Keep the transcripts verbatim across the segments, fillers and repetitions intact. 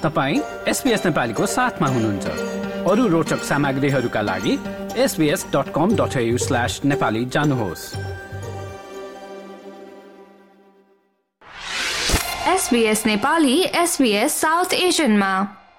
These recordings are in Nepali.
तपाईं एसबीएस नेपालीको साथमा हुनुहुन्छ। अरू रोचक सामग्रीहरूका लागि S B S dot com dot A U slash Nepali जानुहोस्। एसबीएस नेपाली एसबीएस साउथ एशियनमा।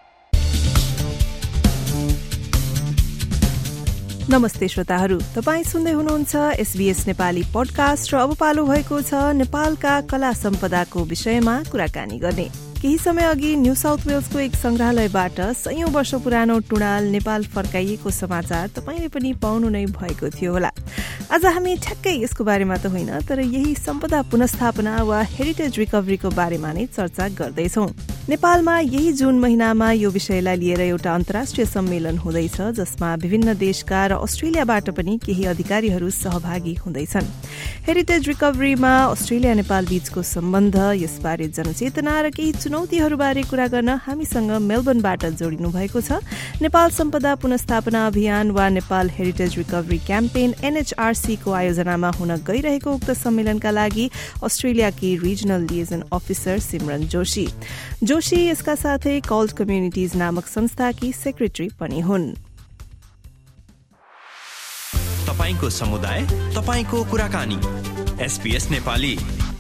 नमस्ते श्रोताहरू, तपाईं सुन्दै हुनुहुन्छ एसबीएस नेपाली पोडकास्ट र अब पालो भएको छ नेपालका कला सम्पदाको विषयमा कुराकानी गर्ने। केही समय अघि न्यू साउथ वेल्सको एक संग्रहालयबाट सयौं वर्ष पुरानो टुँडाल नेपाल फर्काइएको समाचार तपाईले पनि पाउनु नै भएको थियो होला। आज हामी ठ्याक्कै यसको बारेमा त होइन, तर यही सम्पदा पुनर्स्थापना वा हेरिटेज रिकभरीको बारेमा नै चर्चा गर्दैछौं। नेपालमा यही जुन महिनामा यो विषयलाई लिएर एउटा अन्तर्राष्ट्रिय सम्मेलन हुँदैछ, जसमा विभिन्न देशका र अस्ट्रेलियाबाट पनि केही अधिकारीहरू सहभागी हुँदैछन्। हेरिटेज रिकभरीमा अस्ट्रेलिया नेपाल बीचको सम्बन्ध, यसबारे जनचेतना र केही चुनौतीहरूबारे कुरा गर्न हामीसँग मेलबर्नबाट जोडिनु भएको छ नेपाल सम्पदा पुनर्स्थापना अभियान वा Nepal heritage recovery campaign NHRC को आयोजनामा हुन गइरहेको उक्त सम्मेलनका लागि अस्ट्रेलियाकी regional liaison officer Simran Joshi. Joshi यसका साथै कल्ड कम्युनिटिज नामक संस्थाकी सेक्रेटरी पनि हुन्। तपाईको समुदाय, तपाईको कुराकानी, एसबीएस नेपाली।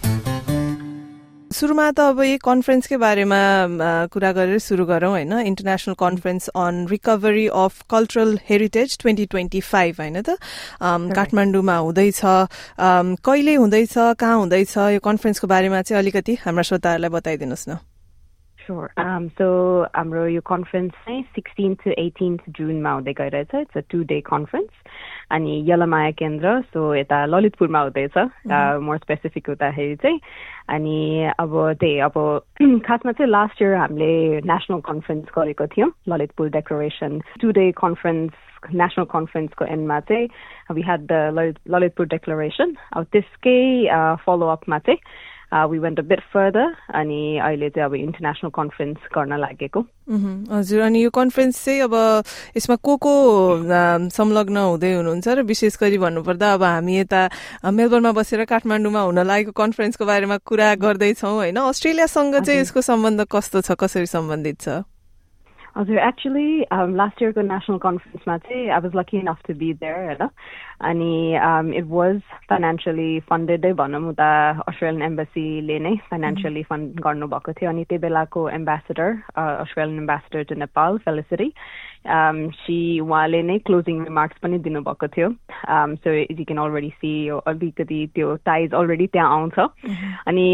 सुरुमा त अब यो कन्फरेन्सकै बारेमा कुरा गरेर सुरु गरौँ होइन। International conference on recovery of cultural heritage twenty twenty five होइन त काठमाडौँमा हुँदैछ। कहिले हुँदैछ, कहाँ हुँदैछ, यो कन्फरेन्सको बारेमा चाहिँ अलिकति हाम्रा श्रोताहरूलाई बताइदिनुहोस् न। Sure. Um, so, हाम्रो यो कन्फरेन्स चाहिँ सिक्सटीन to एटीन जुनमा हुँदै गइरहेछ। It's a two day conference अनि यलमाया केन्द्र, सो यता ललितपुरमा हुँदैछ। मोर स्पेसिफिक हुँदाखेरि चाहिँ अनि अब त्यही अब खासमा चाहिँ लास्ट इयर हामीले नेसनल कन्फरेन्स गरेको थियौँ Lalitpur declaration. Two day conference national कन्फरेन्सको एन्डमा चाहिँ we had the Lalitpur declaration. अब त्यसकै फलोअपमा चाहिँ Uh, we went a bit further अनि अहिले चाहिँ अब इन्टरनेसनल कन्फरेन्स गर्न लागेको। हजुर, अनि यो कन्फरेन्स चाहिँ अब यसमा को को संलग्न हुँदै हुनुहुन्छ र विशेष गरी भन्नुपर्दा अब हामी यता मेलबर्नमा बसेर काठमाडौँमा हुन लागेको कन्फरेन्सको बारेमा कुरा गर्दैछौँ होइन। अस्ट्रेलियासँग चाहिँ यसको सम्बन्ध कस्तो छ, कसरी सम्बन्धित छ? हजुर, एक्चुअली लास्ट इयरको नेसनल कन्फरेन्समा चाहिँ I was lucky enough to be there होइन। अनि इट वाज फाइनेन्सियली फन्डेडै भनौँ, उता अस्ट्रेलियन एम्बेसीले नै फाइनेन्सियली फन्ड गर्नुभएको थियो। अनि त्यही बेलाको ambassador Australian ambassador to Nepal Felicity she उहाँले नै क्लोजिङ रिमार्क्स पनि दिनुभएको थियो। So you can already see अलिकति त्यो टाइज अलरेडी त्यहाँ आउँछ। अनि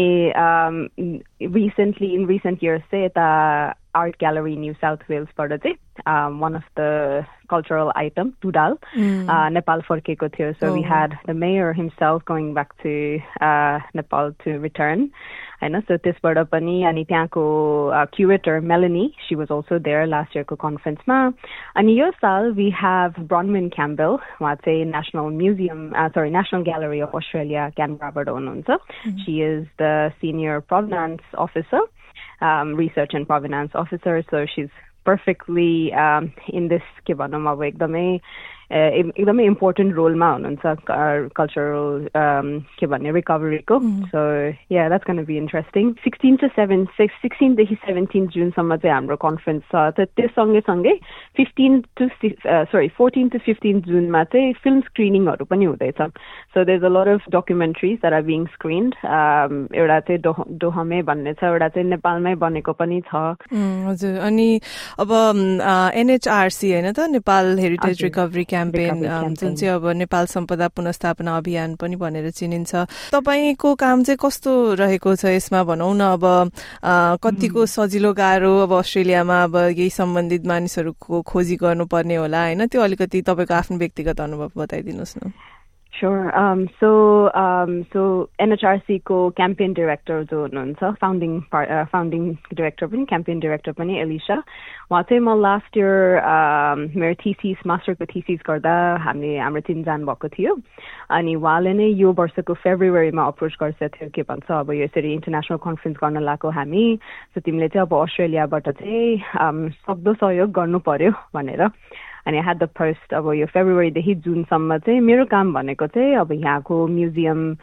रिसेन्टली इन रिसेन्ट इयर्स चाहिँ यता आर्ट ग्यालरी न्यू साउथ वेल्सबाट चाहिँ one of the cultural item Tundal Nepal फर्केको थियो। So we had the mayor himself going back to Nepal to return होइन। सो त्यसबाट पनि अनि त्यहाँको curator Melanie she was also there last इयरको कन्फरेन्समा। अनि यो साल वी हेभ ब्रनविन क्याम्बेल, उहाँ चाहिँ national museum sorry national gallery of Australia क्यानबराबाट हुनुहुन्छ। She is the senior provenance officer Um, research and provenance officer, so she's perfectly um, in this के भनौँ अब एकदमै एकदमै इम्पोर्टेन्ट रोलमा हुनुहुन्छ कल्चरल के भन्ने रिकभरीको। So yeah that's gonna be interesting. Sixteen to seven six सिक्सटिनदेखि सेभेन्टिन जुनसम्म चाहिँ हाम्रो कन्फरेन्स छ। त त्यो सँगै सँगै fifteen to sorry fourteen to fifteen जुनमा चाहिँ फिल्म स्क्रिनिङहरू पनि हुँदैछ। So there is a lot of documentaries that are being screened. एउटा चाहिँ दोह दोहमे भन्ने छ, एउटा चाहिँ नेपालमै बनेको पनि छ। हजुर, अनि अब एनएचआरसी होइन त नेपाल हेरिटेज रिकभरी क्याम्पेन जुन चाहिँ अब नेपाल सम्पदा पुनर्स्थापना अभियान पनि भनेर चिनिन्छ। तपाईँको काम चाहिँ कस्तो रहेको छ यसमा भनौँ न? अब कतिको सजिलो गाह्रो अब अस्ट्रेलियामा अब यही सम्बन्धित मानिसहरूको खोजी गर्नुपर्ने होला होइन, त्यो अलिकति तपाईँको आफ्नो व्यक्तिगत अनुभव बताइदिनुहोस् न। Sure. Um, so, um, so N H R C को campaign director जो हुनुहुन्छ, founding part, uh, founding director पनि campaign director पनि एलिसा, उहाँ चाहिँ म last year um, मेरो thesis master को thesis गर्दा हामीले हाम्रो टिम जानु भएको थियो, अनि उहाँले नै यो वर्षको February मा अप्रोच गर्छ थियो के भन्छ अब यो यसरी इन्टरनेशनल कन्फरेन्स गर्न लागेको हामी, सो तिमीले चाहिँ अब अस्ट्रेलियाबाट चाहिँ सक्दो सहयोग गर्नु पर्यो भनेर। अनि I had the post अब यो फेब्रुअरीदेखि जुनसम्म चाहिँ मेरो काम भनेको चाहिँ अब यहाँको म्युजियम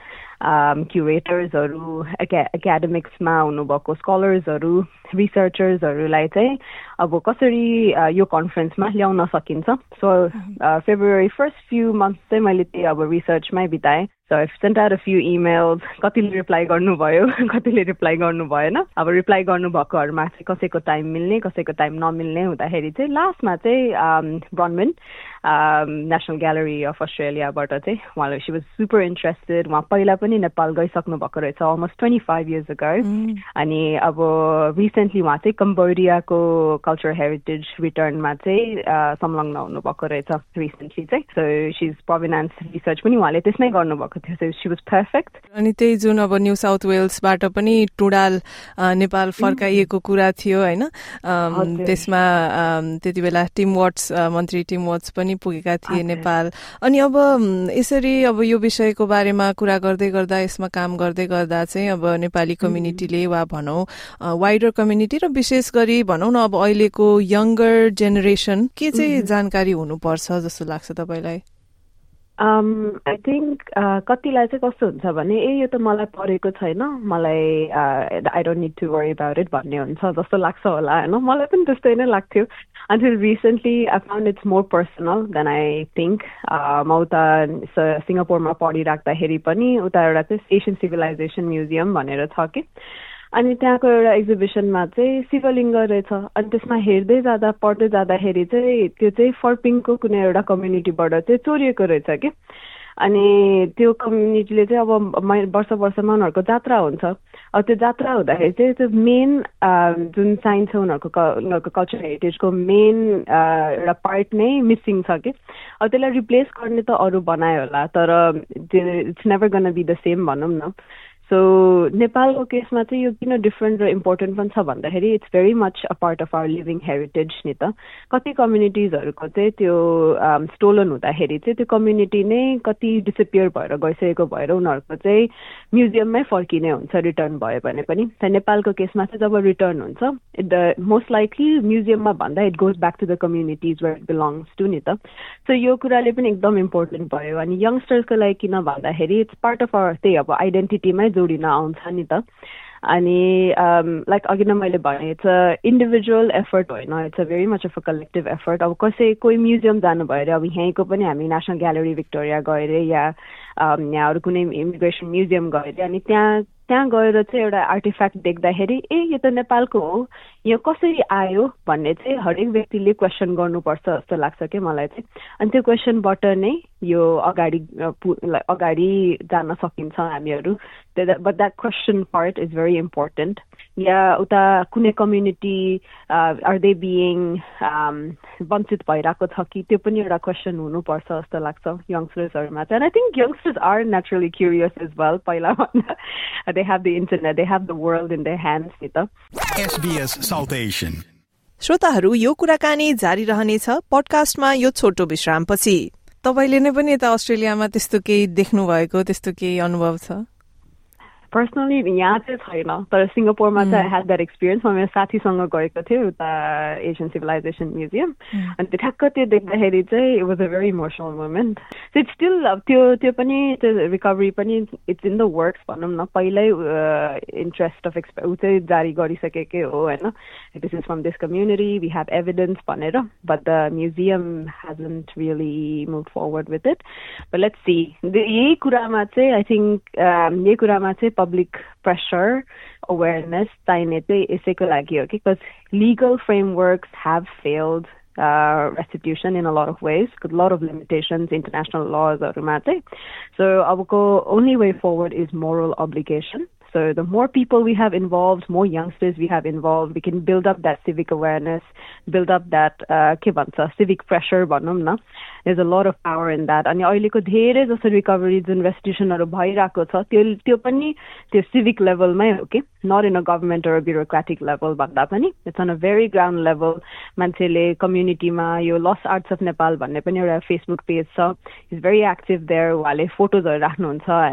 क्युरेटर्सहरू एकाडेमिक्समा हुनुभएको स्कलर्सहरू रिसर्चर्सहरूलाई चाहिँ अब कसरी यो कन्फरेन्समा ल्याउन सकिन्छ so February first few months चाहिँ मैले त्यही अब रिसर्चमै बिताएँ So I've sent out a few emails. कतिले रिप्लाई गर्नुभयो कतिले रिप्लाई गर्नु भएन अब रिप्लाई गर्नुभएकोहरुमा चाहिँ कसैको टाइम मिल्ने कसैको टाइम नमिल्ने हुँदाखेरि चाहिँ लास्टमा चाहिँ ब्रनमन नेशनल ग्यालरी अफ अस्ट्रेलियाबाट चाहिँ उहाँले शी वाज सुपर इन्ट्रेस्टेड उहाँ पहिला पनि नेपाल गइसक्नु भएको रहेछ अलमोस्ट twenty-five years ago अनि अब रिसेन्टली उहाँ चाहिँ कम्बोडियाको कल्चरल हेरिटेज रिटर्नमा चाहिँ संलग्न हुनु भएको रहेछ रिसेन्टली चाहिँ so she is provenance research पनि उहाँले त्यसमै गर्नुभएको थियो शी वाज पर्फेक्ट अनि त्यही जुन अब न्यू साउथ वेल्सबाट पनि टुडाल नेपाल फर्काइएको कुरा थियो हैन त्यसमा त्यति बेला टिम वाट्स मन्त्री टिम वाट्स पनि पुगेका थिए नेपाल अनि अब यसरी अब यो विषयको बारेमा कुरा गर्दै गर्दा यसमा काम गर्दै गर्दा चाहिँ अब नेपाली कम्युनिटीले वा भनौं वाइडर कम्युनिटी र विशेष गरी भनौं न अब अहिलेको यंगर जेनेरेसन के चाहिँ जानकारी हुनुपर्छ जस्तो लाग्छ तपाईलाई Um, I think uh, कतिलाई चाहिँ कस्तो हुन्छ भने ए यो त मलाई परेको छैन मलाई I don't need to worry about it भन्ने हुन्छ जस्तो लाग्छ होला हैन मलाई पनि त्यस्तै नै लाग्थ्यो until recently I found it's more personal than I think uh, म उता सिङ्गापुरमा पढिराख्दाखेरि पनि उता एउटा चाहिँ एसियन सिभिलाइजेसन म्युजियम भनेर छ कि अनि त्यहाँको एउटा एक्जिबिसनमा चाहिँ शिवलिङ्ग रहेछ अनि त्यसमा हेर्दै जाँदा पढ्दै जाँदाखेरि चाहिँ त्यो चाहिँ फर्पिङको कुनै एउटा कम्युनिटीबाट चाहिँ चोरिएको रहेछ कि अनि त्यो कम्युनिटीले चाहिँ अब वर्ष वर्षमा उनीहरूको जात्रा हुन्छ अब त्यो जात्रा हुँदाखेरि चाहिँ त्यो मेन जुन साइन छ उनीहरूको उनीहरूको कल्चरल हेरिटेजको मेन एउटा पार्ट नै मिसिङ छ कि अब त्यसलाई रिप्लेस गर्ने त अरू बनायो होला तर it's never gonna be the same भनौँ न So नेपालको केसमा चाहिँ यो किन डिफरेन्ट र इम्पोर्टेन्ट पनि छ भन्दाखेरि it's very much a part of our living heritage नि त कति कम्युनिटिजहरूको चाहिँ त्यो स्टोलन हुँदाखेरि चाहिँ त्यो कम्युनिटी नै कति डिसपियर भएर गइसकेको भएर उनीहरूको चाहिँ म्युजियममै फर्किने हुन्छ रिटर्न भयो भने पनि तर नेपालको केसमा चाहिँ जब रिटर्न हुन्छ इट मोस्ट लाइकली म्युजियममा भन्दा it goes back to the communities where it belongs to नि त सो यो कुराले पनि एकदम इम्पोर्टेन्ट भयो अनि यङ्स्टर्सको लागि किन भन्दाखेरि इट्स पार्ट अफ आवर त्यही अब आइडेन्टिटीमै जोडिन आउँछ नि त अनि लाइक अघि नै मैले भने इट्स अ इन्डिभिजुअल एफर्ट होइन it's a very much of a collective effort अब कसै कोही म्युजियम जानु भएर अब यहीँको पनि हामी नेसनल ग्यालरी भिक्टोरिया गएर या यहाँ अरू कुनै इमिग्रेसन म्युजियम गएर अनि त्यहाँ त्यहाँ गएर चाहिँ एउटा आर्टिफ्याक्ट देख्दाखेरि ए यो त नेपालको हो यो कसरी आयो भन्ने चाहिँ हरेक व्यक्तिले क्वेसन गर्नुपर्छ जस्तो लाग्छ कि मलाई चाहिँ अनि त्यो क्वेसनबाट नै यो अगाडि अगाडि जान सकिन्छ हामीहरू but that question part is very important या उता कुनै कम्युनिटी आर दे बिइङ वञ्चित भइरहेको छ कि त्यो पनि एउटा क्वेसन हुनुपर्छ जस्तो लाग्छ यङ्स्टर्सहरूमा चाहिँ I think youngsters are naturally curious as well पहिला भन्दा they have the internet, they have the world in their hands, Nita. S B S South Asian. श्रोताहरू यो कुराकानी जारी रहनेछ पडकास्टमा यो छोटो विश्रामपछि तपाईले नै पनि यता अस्ट्रेलियामा त्यस्तो केही देख्नु भएको त्यस्तो केही अनुभव छ पर्सनली यहाँ चाहिँ छैन तर सिङ्गापुरमा चाहिँ आई ह्याड द्याट एक्सपिरियन्स म मेरो साथीसँग गएको थिएँ उता एसियन सिभिलाइजेसन म्युजियम अनि त्यो ठ्याक्क त्यो देख्दाखेरि चाहिँ it was a very emotional moment so it's still त्यो त्यो पनि त्यो रिकभरी पनि इट्स इन द वर्क्स भनौँ न पहिल्यै इन्ट्रेस्ट अफ एक्सपे ऊ चाहिँ जारी गरिसकेकै हो होइन this is from this community we have evidence भनेर but the museum hasn't really move forward with it but let's see यही कुरामा चाहिँ आई थिङ्क यही कुरामा चाहिँ public pressure, awareness, चाहिने चाहिँ यसैको लागि हो कि because legal frameworks have failed uh, restitution in a lot of ways, with a lot of limitations, international laws हरूमा चाहिँ. So अबको only way forward is moral obligation. So the more people we have involved, more youngsters we have involved, we can build up that civic awareness, build up that uh, के भन्छ civic pressure भनौँ न. There's a lot of power in that. अनि अहिलेको धेरै जस्तो रिकभरी जुन रेस्टिट्युसनहरू भइरहेको छ त्यो त्यो पनि त्यो सिभिक लेभलमै हो कि not in a government or bureaucratic level भन्दा पनि it's on a very ground level मान्छेले कम्युनिटीमा यो लस्ट आर्ट्स अफ नेपाल भन्ने पनि एउटा फेसबुक पेज छ इज भेरी एक्टिभ देयर उहाँले फोटोजहरू राख्नुहुन्छ होइन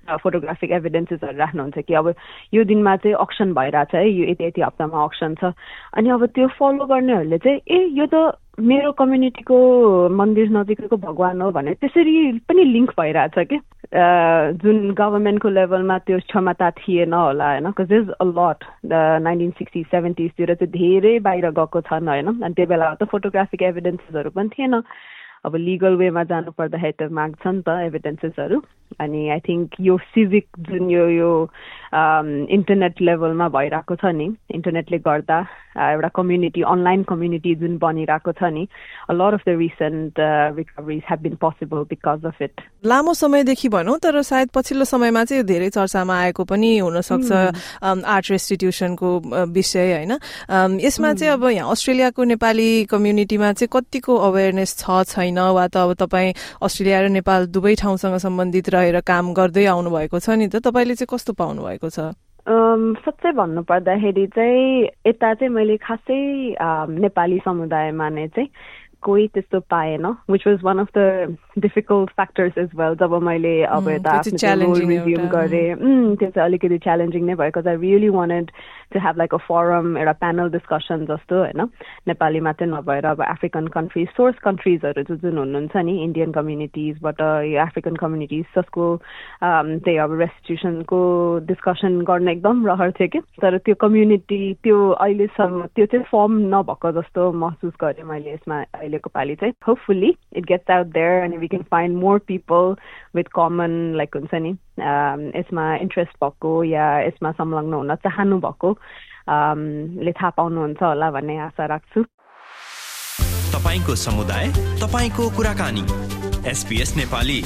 फोटोग्राफिक एभिडेन्सेसहरू राख्नुहुन्छ कि अब यो दिनमा चाहिँ अक्सन भइरहेछ है, यो यति यति हप्तामा अक्सन छ, अनि अब त्यो फलो गर्नेहरूले चाहिँ ए यो त मेरो कम्युनिटीको मन्दिर नजिकैको भगवान हो भने त्यसरी पनि लिङ्क भइरहेछ कि जुन गभर्मेन्टको लेभलमा त्यो क्षमता थिएन होला होइन, because there is a lot the nineteen sixty सेभेन्टिजतिर चाहिँ धेरै बाहिर गएको छन् होइन, अनि त्यो बेला त फोटोग्राफिक एभिडेन्सेसहरू पनि थिएन। अब लिगल वेमा जानु पर्दाखेरि त माग्छ नि त एभिडेन्सेसहरू, अनि आई थिङ्क यो सिभिक जुन यो यो इन्टरनेट लेभलमा भइरहेको छ नि, इन्टरनेटले गर्दा एउटा कम्युनिटी अनलाइन कम्युनिटी जुन बनिरहेको छ नि, a lot of the recent recoveries have been possible because of it. लामो समयदेखि भनौँ तर सायद पछिल्लो समयमा चाहिँ धेरै चर्चामा आएको पनि हुनसक्छ आर्ट रेस्टिट्युसनको विषय होइन। यसमा चाहिँ अब यहाँ अस्ट्रेलियाको नेपाली कम्युनिटीमा चाहिँ कतिको अवेरनेस छ छैन, वा त अब तपाईँ अस्ट्रेलिया र नेपाल दुवै ठाउँसँग सम्बन्धित रहेर काम गर्दै आउनु भएको छ नि त, तपाईँले चाहिँ कस्तो पाउनु भएको छ? साँच्चै भन्नु पर्दाखेरि चाहिँ यता चाहिँ मैले खासै नेपाली समुदायमा नै चाहिँ कोही त्यस्तो पाएन, which was one of the difficult factors as well. जब मैले अब यता आफ्नो रिज्युम गरेँ त्यो चाहिँ अलिकति च्यालेन्जिङ नै भयो, because I really wanted to have like a forum, एउटा प्यानल डिस्कसन जस्तो होइन, नेपाली मात्रै नभएर अब अफ्रिकन कन्ट्रिज सोर्स कन्ट्रिजहरू जो जुन हुनुहुन्छ नि इन्डियन कम्युनिटिजबाट यो अफ्रिकन कम्युनिटिज जसको त्यही अब रेस्टिट्युसनको डिस्कसन गर्न एकदम रहर थियो कि, तर त्यो कम्युनिटी त्यो अहिलेसम्म त्यो चाहिँ फर्म नभएको जस्तो महसुस गरेँ मैले यसमा अहिलेको पालि चाहिँ। Hopefully it gets out there and we can find more people with common like हुन्छ नि यसमा इन्ट्रेस्ट भएको या यसमा संलग्न हुन चाहनु भएको ले थाहा पाउनुहुन्छ होला भन्ने आशा राख्छु। तपाईको समुदाय, तपाईको कुराकानी, एसबीएस नेपाली।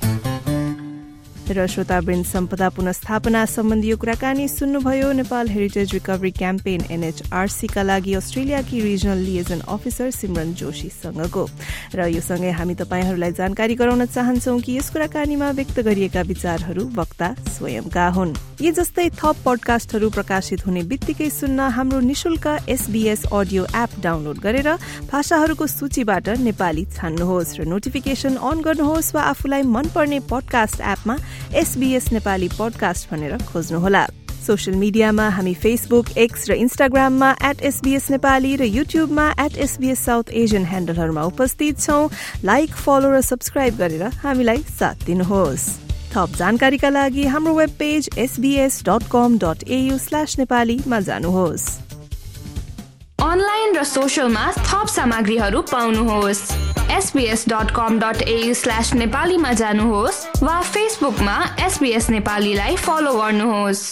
र श्रोतावृन्द सम्पदा पुनस्थापना सम्बन्धी यो कुराकानी सुन्नुभयो Nepal heritage recovery campaign NHRC का लागि अस्ट्रेलियाकी रिजनल लिएजन अफिसर सिमरन जोशीसँगको। र यो सँगै हामी तपाईहरूलाई जानकारी गराउन चाहन्छौं कि यस कुराकानीमा व्यक्त गरिएका विचारहरू वक्ता स्वयंका हुन्। यी जस्तै थप पडकास्टहरू प्रकाशित हुने बित्तिकै सुन्न हाम्रो निशुल्क एसबीएस अडियो एप डाउनलोड गरेर भाषाहरूको सूचीबाट नेपाली छान्नुहोस् र नोटिफिकेसन अन गर्नुहोस्, वा आफूलाई मनपर्ने पडकास्ट एपमा एसबीएस नेपाली पडकास्ट भनेर खोज्नुहोला। सोशल मिडियामा हामी फेसबुक, एक्स र इन्स्टाग्राममा एट एसबीएस नेपाली र युट्युबमा एट एसबीएस साउथ एसियन ह्यान्डलहरूमा उपस्थित छौं। लाइक, फलो र सब्सक्राइब गरेर हामीलाई साथ दिनुहोस्। थप जानकारीका लागि हाम्रो web page SBS dot com dot AU slash नेपालीमा जानुहोस्। अनलाइन र सोशलमा थप सामग्रीहरू पाउनुहोस्। SBS dot com dot AU slash नेपालीमा जानुहोस् वा फेसबुकमा एसबीएस नेपालीलाई फलो गर्नुहोस्।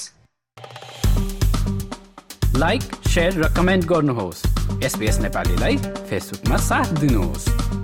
लाइक, शेयर र कमेन्ट गर्नुहोस्। एसबीएस नेपालीलाई फेसबुकमा साथ दिनुहोस्।